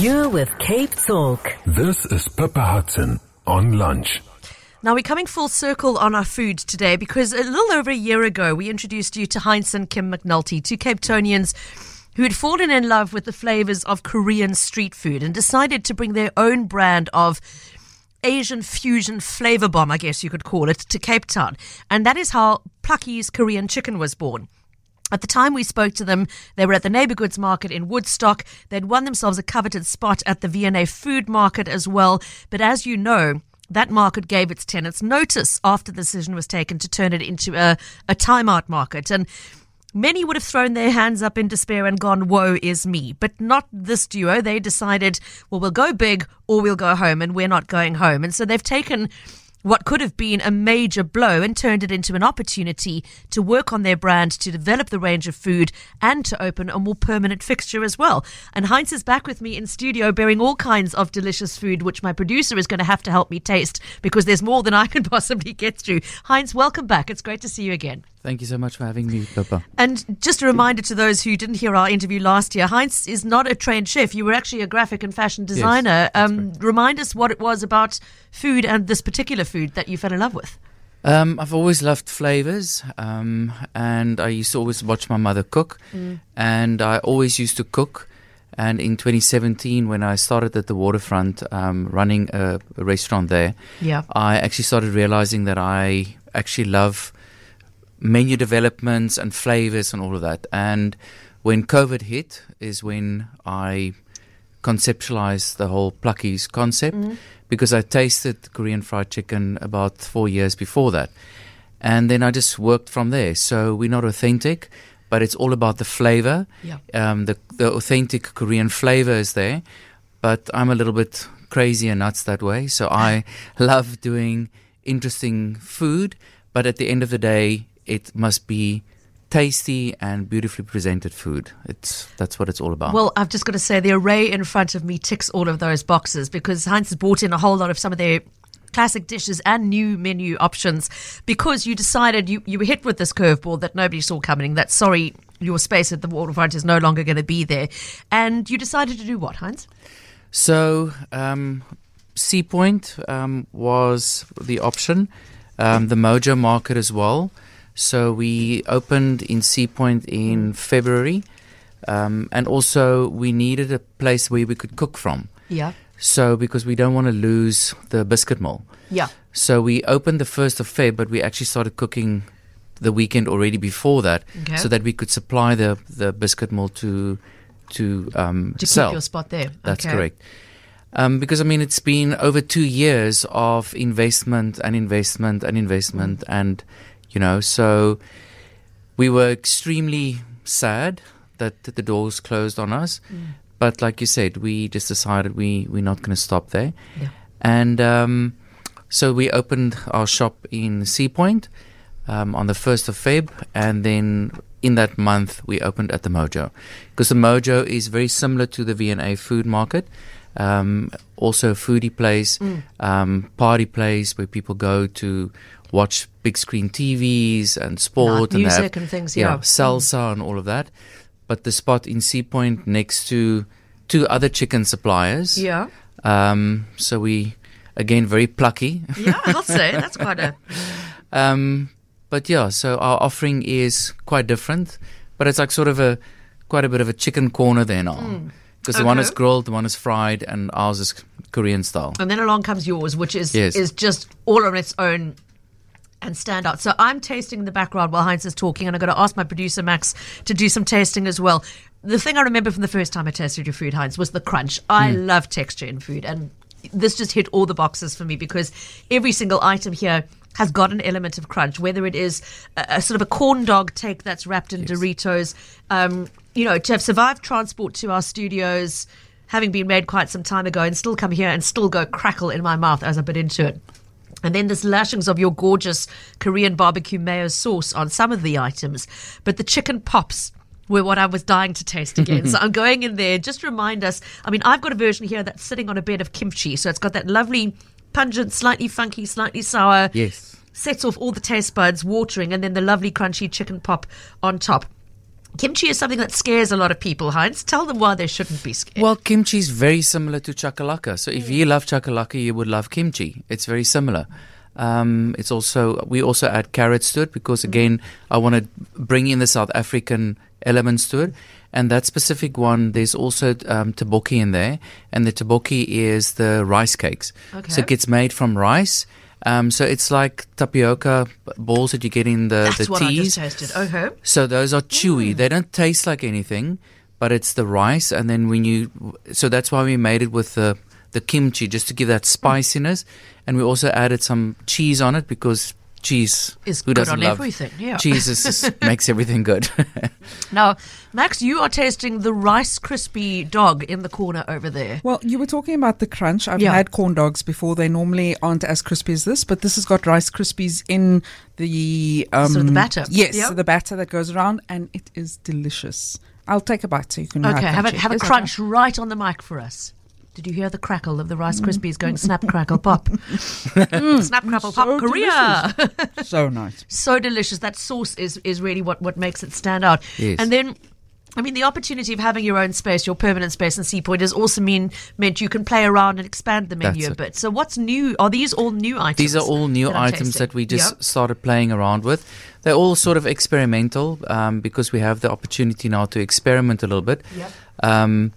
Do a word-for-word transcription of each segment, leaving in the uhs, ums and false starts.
You're with Cape Talk. This is Pippa Hudson on Lunch. Now, we're coming full circle on our food today because a little over a year ago, we introduced you to Heinz and Kim McNulty, two Cape Townians who had fallen in love with the flavors of Korean street food and decided to bring their own brand of Asian fusion flavor bomb, I guess you could call it, to Cape Town. And that is how Plucky's Korean Chicken was born. At the time we spoke to them, they were at the Neighbour Goods Market in Woodstock. They'd won themselves a coveted spot at the V and A Food Market as well. But as you know, that market gave its tenants notice after the decision was taken to turn it into a, a timeout market. And many would have thrown their hands up in despair and gone, woe is me. But not this duo. They decided, well, we'll go big or we'll go home, and we're not going home. And so they've taken what could have been a major blow and turned it into an opportunity to work on their brand, to develop the range of food, and to open a more permanent fixture as well. And Heinz is back with me in studio bearing all kinds of delicious food, which my producer is going to have to help me taste because there's more than I can possibly get through. Heinz, welcome back. It's great to see you again. Thank you so much for having me, Pippa. And just a reminder to those who didn't hear our interview last year, Heinz is not a trained chef. You were actually a graphic and fashion designer. Yes, um, remind us what it was about food and this particular food that you fell in love with. Um, I've always loved flavors, um, and I used to always watch my mother cook, mm. and I always used to cook. And in twenty seventeen, when I started at the waterfront, um, running a, a restaurant there, yeah. I actually started realizing that I actually love menu developments and flavors and all of that. And when COVID hit is when I conceptualized the whole Plucky's concept, mm. because I tasted Korean fried chicken about four years before that. And then I just worked from there. So we're not authentic, but it's all about the flavor. Yeah. Um, the, the authentic Korean flavor is there, but I'm a little bit crazy and nuts that way. So I love doing interesting food, but at the end of the day, it must be tasty and beautifully presented food. It's that's what it's all about. Well, I've just got to say the array in front of me ticks all of those boxes because Heinz has brought in a whole lot of some of their classic dishes and new menu options because you decided you, you were hit with this curveball that nobody saw coming, that sorry, your space at the waterfront is no longer going to be there. And you decided to do what, Heinz? So, um, Sea Point um, was the option, um, the Mojo Market as well. So we opened in Sea Point in February, um, and also we needed a place where we could cook from. Yeah. So because we don't want to lose the biscuit mill. Yeah. So we opened the first of Feb, but we actually started cooking the weekend already before that, okay. so that we could supply the, the biscuit mill to to um, to sell. keep your spot there. That's okay. correct. Um, because I mean, it's been over two years of investment and investment and investment mm. and. You know, so we were extremely sad that the doors closed on us. Mm. But like you said, we just decided we, we're not going to stop there. Yeah. And um, so we opened our shop in Sea Point um, on the first of Feb. And then in that month, we opened at the Mojo. Because the Mojo is very similar to the V and A Food Market. Um, also a foodie place, mm. um, party place where people go to watch big screen T Vs and sport Night and music have, and things, yeah, yeah, salsa mm. and all of that. But the spot in Sea Point next to two other chicken suppliers. Yeah. Um, so we again very plucky. Yeah, I'll say that's quite a. um, but yeah, so our offering is quite different, but it's like sort of a quite a bit of a chicken corner there now. Mm. Because okay. the one is grilled, the one is fried, and ours is Korean style. And then along comes yours, which is yes. is just all on its own and stand out. So I'm tasting in the background while Heinz is talking, and I'm going to ask my producer, Max, to do some tasting as well. The thing I remember from the first time I tasted your food, Heinz, was the crunch. I mm. love texture in food, and this just hit all the boxes for me because every single item here has got an element of crunch, whether it is a, a sort of a corn dog take that's wrapped in yes. Doritos, um, you know, to have survived transport to our studios, having been made quite some time ago, and still come here and still go crackle in my mouth as I bit into it. And then there's lashings of your gorgeous Korean barbecue mayo sauce on some of the items. But the chicken pops were what I was dying to taste again. So I'm going in there. Just remind us. I mean, I've got a version here that's sitting on a bed of kimchi. So it's got that lovely, pungent, slightly funky, slightly sour. Yes. Sets off all the taste buds, watering, and then the lovely crunchy chicken pop on top. Kimchi is something that scares a lot of people, Heinz. Tell them why they shouldn't be scared. Well, kimchi is very similar to chakalaka. So if you love chakalaka, you would love kimchi. It's very similar. Um, it's also we also add carrots to it because again, I want to bring in the South African elements to it. And that specific one, there's also um, tteokbokki in there, and the tteokbokki is the rice cakes. Okay. So it gets made from rice. Um, so it's like tapioca balls that you get in the, That's the what teas. I just tasted. Okay. So those are chewy. They don't taste like anything, but it's the rice. And then when you, so that's why we made it with the, the kimchi, just to give that spiciness. And we also added some cheese on it because cheese is who good doesn't on love everything. Yeah. cheese is, is, makes everything good. Now, Max, you are tasting the Rice Krispie dog in the corner over there. Well, you were talking about the crunch. I've Yeah. had corn dogs before. They normally aren't as crispy as this, but this has got Rice Krispies in the um, Sort of the batter. Yes, Yeah. so the batter that goes around, and it is delicious. I'll take a bite so you can. Okay, have a, crunch it. have a Yes, crunch right on the mic for us. Did you hear the crackle of the Rice Krispies going snap, crackle, pop? Mm, snap, crackle, pop, so Korea! okay. So nice. So delicious. That sauce is, is really what, what makes it stand out. Yes. And then, I mean, the opportunity of having your own space, your permanent space in Sea Point has also mean, meant you can play around and expand the menu That's a it. bit. So what's new? Are these all new items? These are all new that I'm items tasting? that we just Yep. started playing around with. They're all sort of experimental um, because we have the opportunity now to experiment a little bit. Yep. Um,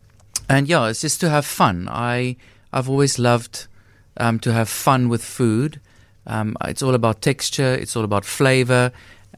and yeah, it's just to have fun. I I've always loved um, to have fun with food. Um, it's all about texture. It's all about flavor,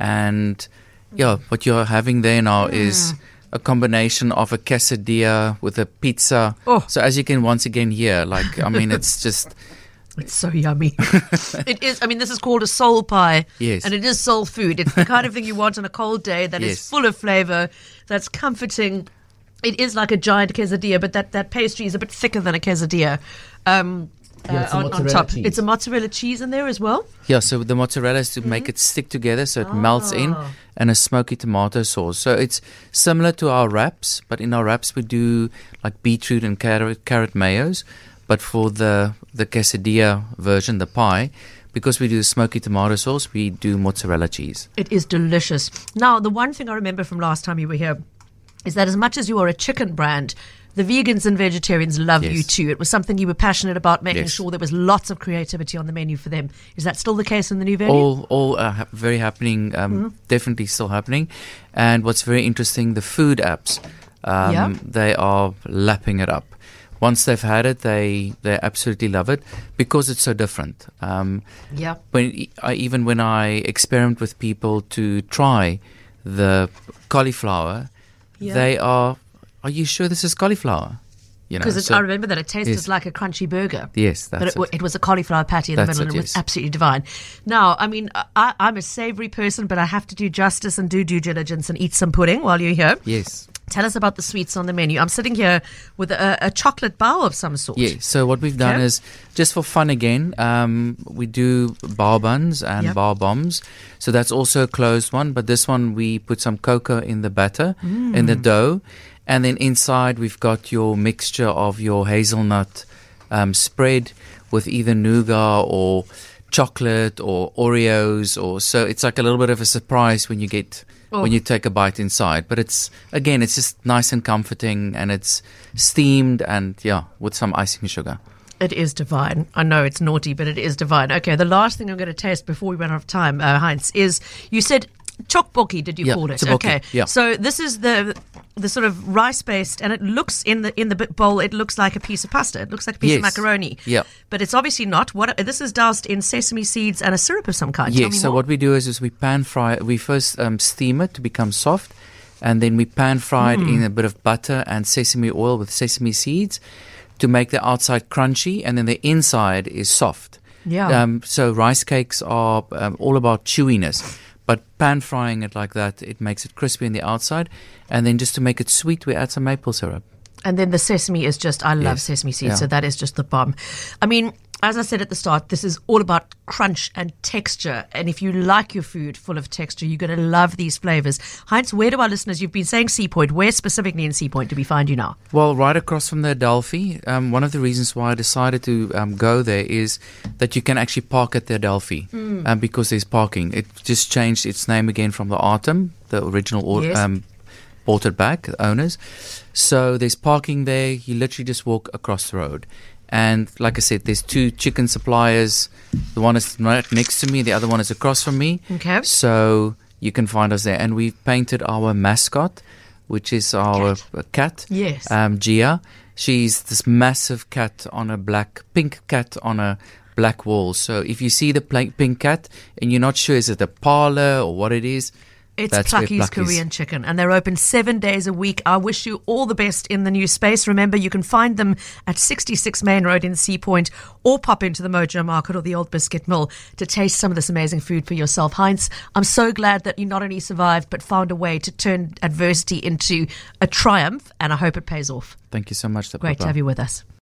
and yeah, what you're having there now is a combination of a quesadilla with a pizza. Oh. So as you can once again hear, like I mean, it's just. It's so yummy. It is. I mean, this is called a soul pie. Yes. And it is soul food. It's the kind of thing you want on a cold day that is Yes. full of flavor, that's comforting. It is like a giant quesadilla, but that, that pastry is a bit thicker than a quesadilla. Um, Yeah, it's a uh, on, on mozzarella top. cheese. It's a mozzarella cheese in there as well. Yeah, so the mozzarella is to make it stick together so it melts in, Ah. and a smoky tomato sauce. So it's similar to our wraps, but in our wraps we do like beetroot and carrot, carrot mayos. But for the, the quesadilla version, the pie, because we do smoky tomato sauce, we do mozzarella cheese. It is delicious. Now, the one thing I remember from last time you were here is that as much as you are a chicken brand, the vegans and vegetarians love Yes. you too. It was something you were passionate about, making Yes. sure there was lots of creativity on the menu for them. Is that still the case in the new venue? All, all uh, ha- very happening, um, definitely still happening. And what's very interesting, the food apps, um, Yeah. they are lapping it up. Once they've had it, they they absolutely love it because it's so different. Um, Yeah. when I, even when I experiment with people to try the cauliflower, Yeah. they are. Are you sure this is cauliflower? You know, Because so- I remember that it tasted yes. like a crunchy burger. Yes, that's But it, it. wa- it was a cauliflower patty in the That's middle, and it, it was yes. absolutely divine. Now, I mean, I, I'm a savory person, but I have to do justice and do due diligence and eat some pudding while you're here. Yes. Tell us about the sweets on the menu. I'm sitting here with a, a chocolate bowl of some sort. Yeah, so what we've done Okay. is, just for fun again, um, we do bar buns and Yep. bar bombs. So that's also a closed one, but this one we put some cocoa in the batter, in the dough. And then inside we've got your mixture of your hazelnut um, spread with either nougat or chocolate or Oreos. or So it's like a little bit of a surprise when you get... Oh. when you take a bite inside. But it's, again, it's just nice and comforting, and it's steamed and, yeah, with some icing sugar. It is divine. I know it's naughty, but it is divine. Okay, the last thing I'm going to taste before we run out of time, uh, Heinz, is you said tteokbokki, did you Yeah, call it? tteokbokki, Okay. yeah. So this is the the sort of rice based, and it looks in the in the bit bowl, it looks like a piece of pasta. It looks like a piece of Yes. macaroni. Yeah. But it's obviously not. What this is doused in sesame seeds and a syrup of some kind. Tell me Yes, so more. what we do is, is we pan fry it. We first um, steam it to become soft, and then we pan fry it Hmm. in a bit of butter and sesame oil with sesame seeds to make the outside crunchy, and then the inside is soft. Yeah. Um, so rice cakes are um, all about chewiness. But pan frying it like that, it makes it crispy on the outside. And then just to make it sweet, we add some maple syrup. And then the sesame is just, I love Yes. sesame seeds, Yeah. so that is just the bomb. I mean, as I said at the start, this is all about crunch and texture. And if you like your food full of texture, you're going to love these flavors. Heinz, where do our listeners, you've been saying Sea Point, where specifically in Sea Point do we find you now? Well, right across from the Adelphi. Um, one of the reasons why I decided to um, go there is that you can actually park at the Adelphi um, because there's parking. It just changed its name again from the Artem, the original or, Yes. um, bought it back, the owners. So there's parking there. You literally just walk across the road. And like I said, there's two chicken suppliers. The one is right next to me. The other one is across from me. Okay. So you can find us there. And we've painted our mascot, which is our Cat. uh, cat, Yes. um, Gia. She's this massive cat on a black, pink cat on a black wall. So if you see the pla- pink cat and you're not sure is it a parlor or what it is, It's that's where Plucky's Plucky's- Korean Chicken, and they're open seven days a week. I wish you all the best in the new space. Remember, you can find them at sixty-six Main Road in Sea Point, or pop into the Mojo Market or the Old Biscuit Mill to taste some of this amazing food for yourself. Heinz, I'm so glad that you not only survived, but found a way to turn adversity into a triumph, and I hope it pays off. Thank you so much. Great to Papa. have you with us.